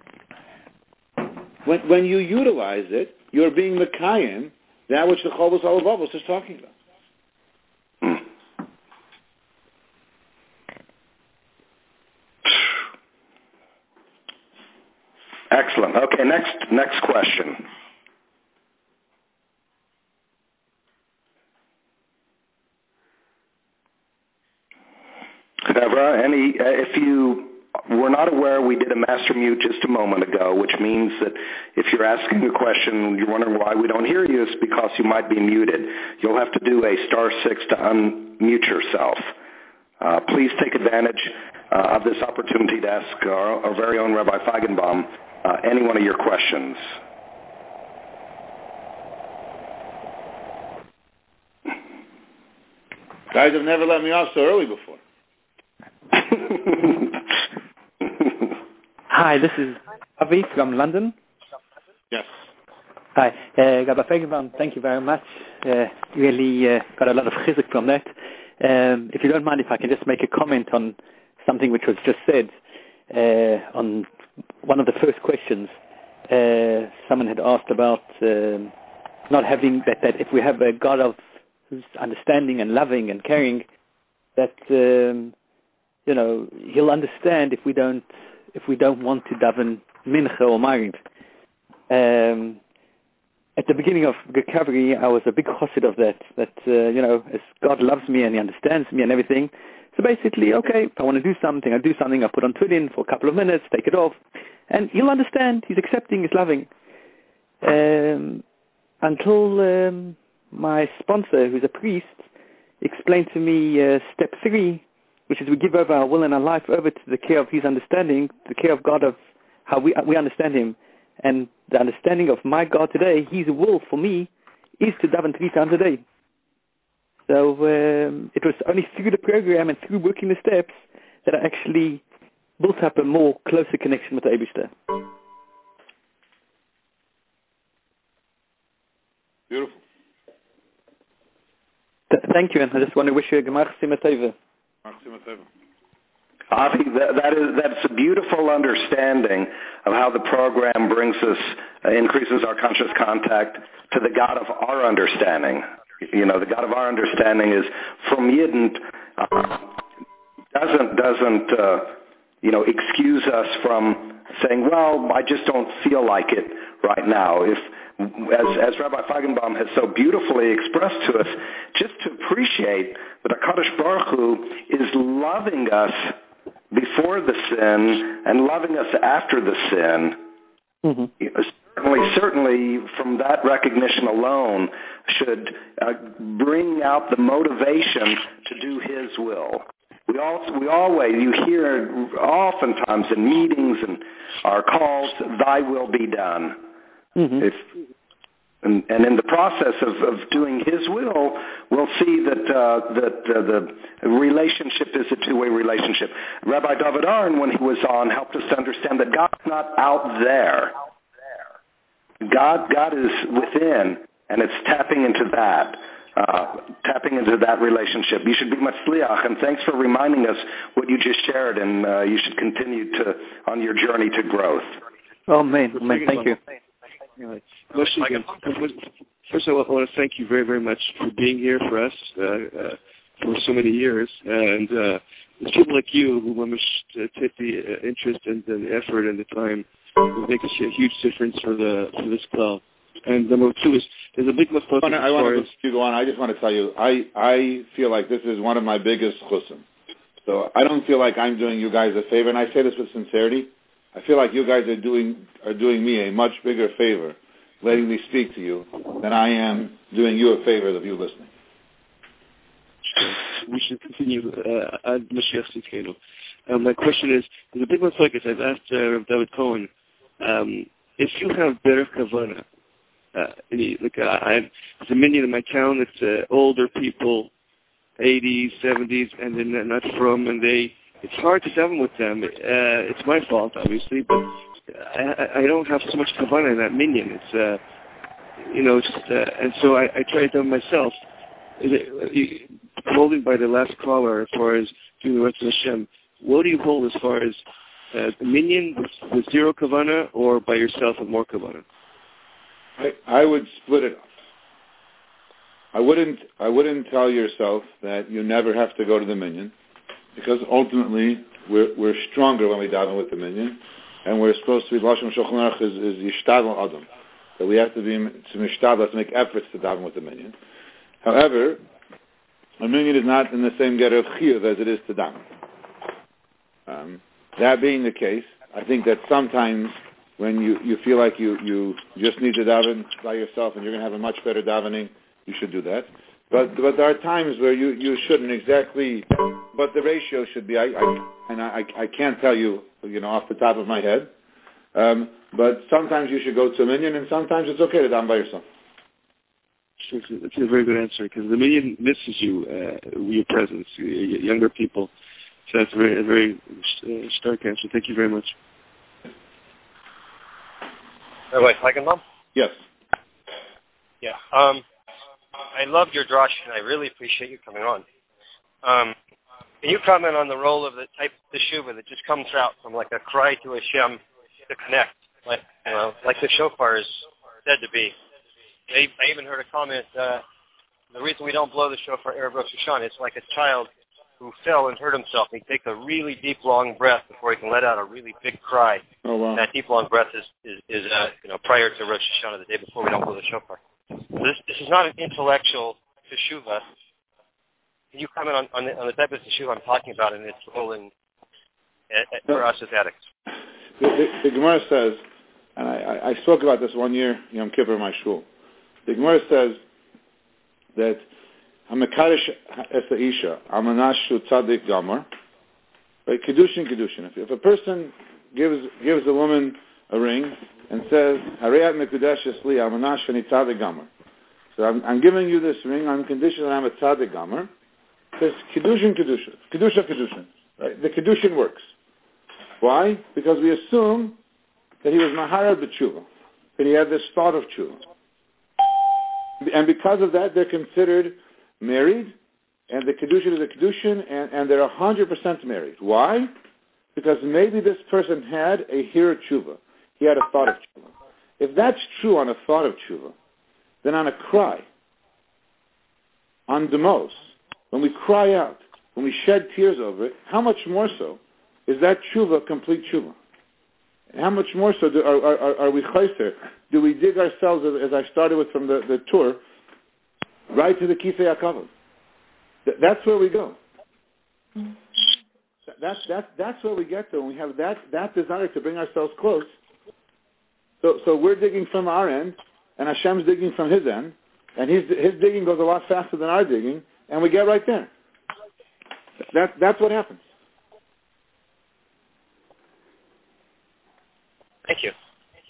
When, when you utilize it, you're being Mekayim, that which the Chovos Alavavos is talking about. Excellent. Okay, next next question. Deborah, any, uh, if you were not aware, we did a master mute just a moment ago, which means that if you're asking a question, you're wondering why we don't hear you, it's because you might be muted. You'll have to do a star six to unmute yourself. Uh, please take advantage uh, of this opportunity to ask our, our very own Rabbi Feigenbaum uh, any one of your questions. Guys have never let me off so early before. Hi, this is Avi from London. Yes. Hi, uh, Rabbi Feigenbaum, thank you very much. Uh, really uh, got a lot of chizuk from that. Um, if you don't mind, if I can just make a comment on something which was just said uh, on one of the first questions. Uh, someone had asked about um, not having that, that if we have a God of who's understanding and loving and caring, that um, you know He'll understand if we don't if we don't want to daven mincha or mariv. Um, At the beginning of recovery, I was a big chassid of that, that, uh, you know, as God loves me and He understands me and everything. So basically, okay, if I want to do something, I do something, I put on tefillin for a couple of minutes, take it off, and He'll understand, He's accepting, He's loving. Um, until um, my sponsor, who's a priest, explained to me uh, step three, which is we give over our will and our life over to the care of His understanding, the care of God of how we we understand Him. And the understanding of my God today, His will for me, is to daven three times a day. So um, it was only through the program and through working the steps that I actually built up a more closer connection with the Eibishter. Beautiful. Th- thank you, and I just want to wish you a Gemach Simcha Tova. Avi, that, that is, that's a beautiful understanding of how the program brings us, uh, increases our conscious contact to the God of our understanding. You know, the God of our understanding is from Yidden, uh, doesn't, doesn't uh, you know, excuse us from saying, well, I just don't feel like it right now. If, as, as Rabbi Feigenbaum has so beautifully expressed to us, just to appreciate that HaKadosh Baruch Hu is loving us before the sin and loving us after the sin. Mm-hmm. Certainly, certainly from that recognition alone should uh, bring out the motivation to do His will. We all, we always, you hear oftentimes in meetings and our calls, thy will be done. Mm-hmm. If, and, and in the process of, of doing His will, we'll see that uh, that uh, the relationship is a two-way relationship. Rabbi David Aron, when he was on, helped us to understand that God's not out there. God, God is within, and it's tapping into that, uh, tapping into that relationship. You should be matzliach, and thanks for reminding us what you just shared, and uh, you should continue to on your journey to growth. Oh, man, man, thank you. First of all, I want to thank you very, very much for being here for us uh, uh, for so many years. And uh, it's people like you who want to take the uh, interest and the effort and the time to make a huge difference for the for this club. And number two is there's a big mafot. I, I want to go on. I just want to tell you, I, I feel like this is one of my biggest chusim. So I don't feel like I'm doing you guys a favor, and I say this with sincerity. I feel like you guys are doing are doing me a much bigger favor, letting me speak to you, than I am doing you a favor of you listening. we should continue uh, ad Mashiach Tzidkenu. Um, my question is, there's a big one focus. I've asked uh, Rav David Cohen, um, if you have better kavanah, uh, any, like uh, I have, there's a minion in my town that's uh, older people, eighties, seventies, and they're not from, and they, it's hard to daven with them. Uh, it's my fault, obviously, but I, I don't have so much kavanah in that minion. It's, uh, you know, just, uh, and so I, I try to daven myself. Is it, uh, holding by the last caller as far as doing the rest of Hashem, what do you hold as far as uh, the minion with, with zero kavanah, or by yourself with more kavanah? I, I would split it up. I wouldn't. I wouldn't tell yourself that you never have to go to the minion, because ultimately we're we're stronger when we daven with the minion, and we're supposed to be Lashon Shulchan Aruch is is yishtadel adam, that we have to be to mishtadel, to make efforts to daven with the minion. However, a minion is not in the same get of chiyuv as it is to daven. Um, that being the case, I think that sometimes when you, you feel like you, you just need to daven by yourself and you're going to have a much better davening, you should do that. But but there are times where you, you shouldn't exactly, but the ratio should be, I, I, and I, I can't tell you, you know, off the top of my head, um, but sometimes you should go to a minion and sometimes it's okay to daven by yourself. That's a very good answer, because the minion misses you, uh, your presence, younger people. So that's a very, a very uh, stark answer. Thank you very much. Rabbi Feigenbaum? Yes. Yeah. Um, I loved your drush, and I really appreciate you coming on. Um, can you comment on the role of the type of teshuvah that just comes out from like a cry to Hashem to connect, like you know, like the shofar is said to be? I, I even heard a comment. Uh, the reason we don't blow the shofar erev Rosh Hashanah, it's like a child who fell and hurt himself. He takes a really deep, long breath before he can let out a really big cry. Oh, wow. And that deep, long breath is, is, is uh, you know, prior to Rosh Hashanah, the day before we don't blow the shofar. So this, this is not an intellectual teshuvah. Can you comment on, on, the, on the type of teshuvah I'm talking about and its role in, uh, for us as addicts? The, the, the Gemara says, and I, I spoke about this one year, Yom Kippur in my shul. The Gemara says that Hamakadosh es ha'isha amanashu tzadik gamar, right? Kedushin, kedushin. If, if a person gives gives a woman a ring and says Harayat mekudeshes li amanash ani tzadik gamar, so I'm, I'm giving you this ring on condition that I'm a tzadik gamar. It says kedushin, kedushin, kedusha, kedushin. Right? The kedushin works. Why? Because we assume that he was maharad b'tshuva, that he had this thought of tshuva, and because of that, they're considered married, and the kedushin is a kedushin, and, and they're one hundred percent married. Why? Because maybe this person had a hira tshuva. He had a thought of tshuva. If that's true on a thought of tshuva, then on a cry, on demos, when we cry out, when we shed tears over it, how much more so is that tshuva complete tshuva? And how much more so do, are, are, are we chayser? Do we dig ourselves, as, as I started with from the, the tour, right to the Kisei HaKavod? Th- that's where we go. That's, that's, that's where we get to, and we have that, that desire to bring ourselves close. So, so we're digging from our end, and Hashem's digging from his end, and his, his digging goes a lot faster than our digging, and we get right there. That, that's what happens. Thank you.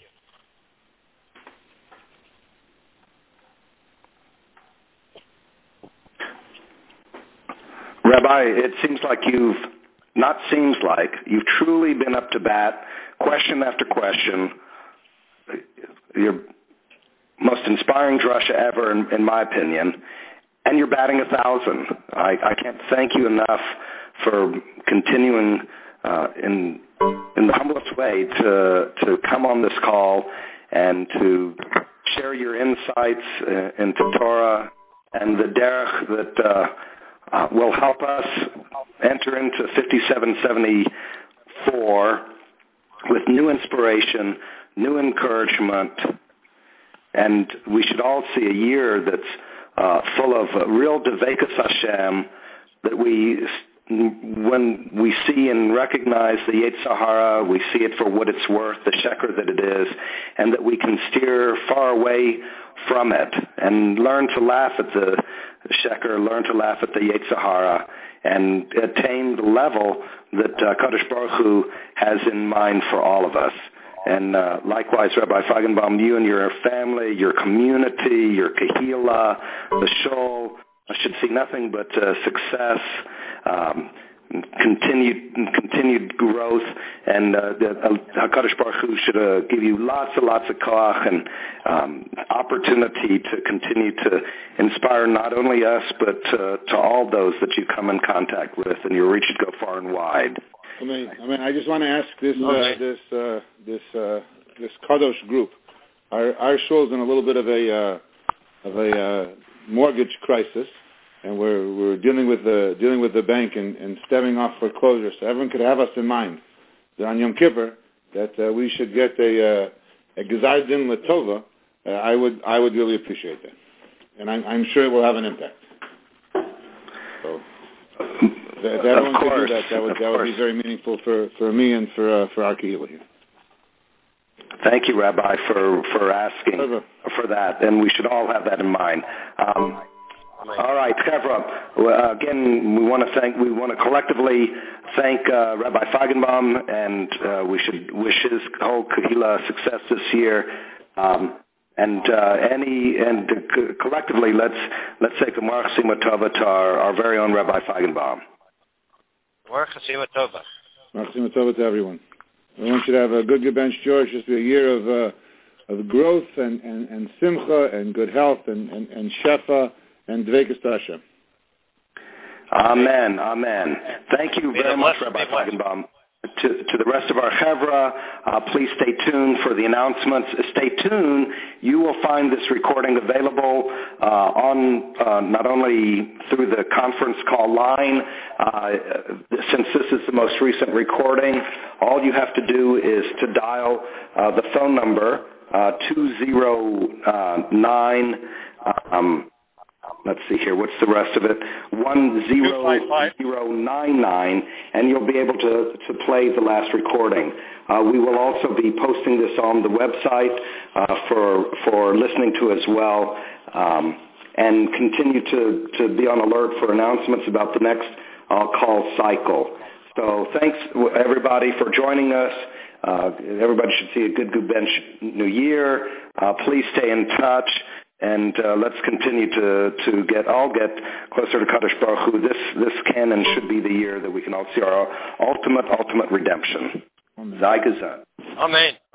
Rabbi, it seems like you've, not seems like, you've truly been up to bat, question after question. Your most inspiring drasha ever, in, in my opinion, and you're batting a thousand. I, I can't thank you enough for continuing uh, in in the humblest way to to come on this call and to share your insights uh, into Torah and the derech that uh, uh, will help us enter into fifty-seven seventy-four with new inspiration, new encouragement, and we should all see a year that's uh, full of uh, real Devekas Hashem, that we when we see and recognize the Yetzer Hara, we see it for what it's worth, the sheker that it is, and that we can steer far away from it and learn to laugh at the sheker, learn to laugh at the Yetzer Hara, and attain the level that uh, Kadosh Baruch Hu has in mind for all of us. And uh, likewise, Rabbi Feigenbaum, you and your family, your community, your kahila, the shul, should see nothing but uh, success, um, continued continued growth, and uh, the uh, HaKadosh Baruch Hu should uh, give you lots and lots of koach and um, opportunity to continue to inspire not only us but uh, to all those that you come in contact with, and your reach should go far and wide. I mean, I mean, I just want to ask this uh, this uh, this uh, this Kadosh group. Our our shul's in a little bit of a uh, of a uh, mortgage crisis, and we're we're dealing with the dealing with the bank and, and stemming off foreclosure. So everyone could have us in mind that on Yom Kippur that uh, we should get a uh, a Gezar Din Latova. Uh, I would I would really appreciate that, and I'm, I'm sure it will have an impact. So if everyone could do that, that would that would be very meaningful for, for me and for uh, for our Kehillah here. Thank you, Rabbi, for, for asking Over. for that, and we should all have that in mind. Um, all right, Chevra. Uh, again, we want to thank. We want to collectively thank uh, Rabbi Feigenbaum, and uh, we should wish his whole Kehillah success this year. Um, and uh, any and uh, collectively, let's let's say Gemar Chasima Tova to our, our very own Rabbi Feigenbaum. Gemar Chasima Tova. Gemar Chasima Tova to everyone. I want you to have a good Gebench George, just be a year of uh, of growth and, and, and simcha and good health and, and, and shefa and dveikus to Hashem. Amen, amen. Thank you very much, Rabbi Feigenbaum. To, to the rest of our chevra, uh, please stay tuned for the announcements. Stay tuned. You will find this recording available uh, on uh, not only through the conference call line, uh, since this is the most recent recording. All you have to do is to dial uh, the phone number uh, two zero nine. Um, Let's see here. What's the rest of it? One zero zero nine nine, and you'll be able to, to play the last recording. Uh, we will also be posting this on the website uh, for for listening to as well, um, and continue to, to be on alert for announcements about the next uh, call cycle. So thanks everybody for joining us. Uh, everybody should see a good Gebench New Year. Uh, please stay in touch. And uh, let's continue to, to get all get closer to Kadosh Baruch Hu. This this can and should be the year that we can all see our ultimate ultimate redemption. Zai Gezat. Amen.